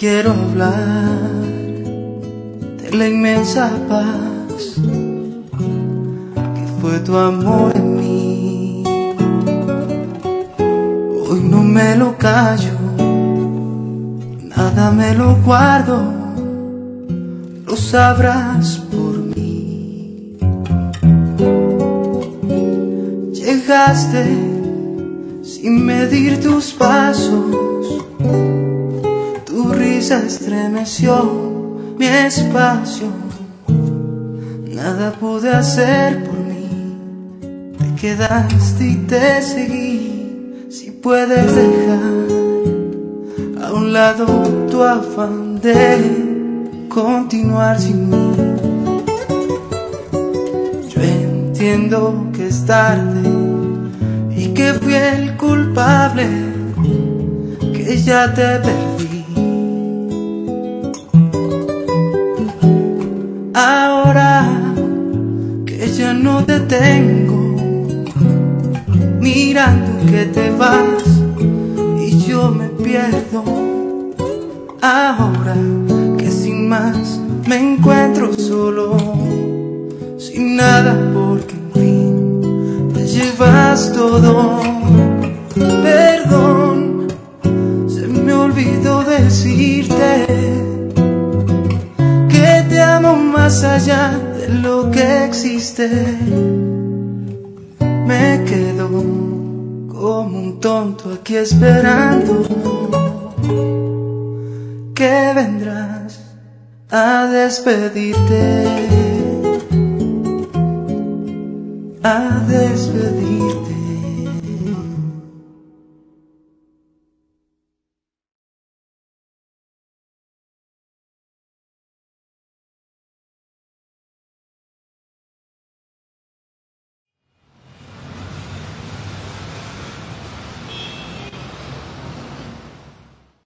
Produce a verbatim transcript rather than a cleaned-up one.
quiero hablar de la inmensa paz que fue tu amor en mí. Hoy no me lo callo, nada me lo guardo, lo sabrás por mí. Llegaste sin medir tus pasos, tu risa estremeció mi espacio. Nada pude hacer por mí, te quedaste y te seguí. Si puedes dejar a un lado tu afán de continuar sin mí. Yo entiendo que es tarde y que fui el culpable, que ya te perdí. Ahora que ya no te tengo, mirando que te vas y yo me pierdo. Ahora que sin más me encuentro solo, sin nada, porque en fin te llevas todo. Perdón, se me olvidó decirte que te amo más allá de lo que existe. Me quedo como un tonto aquí esperando que vendrás a despedirte, a despedirte.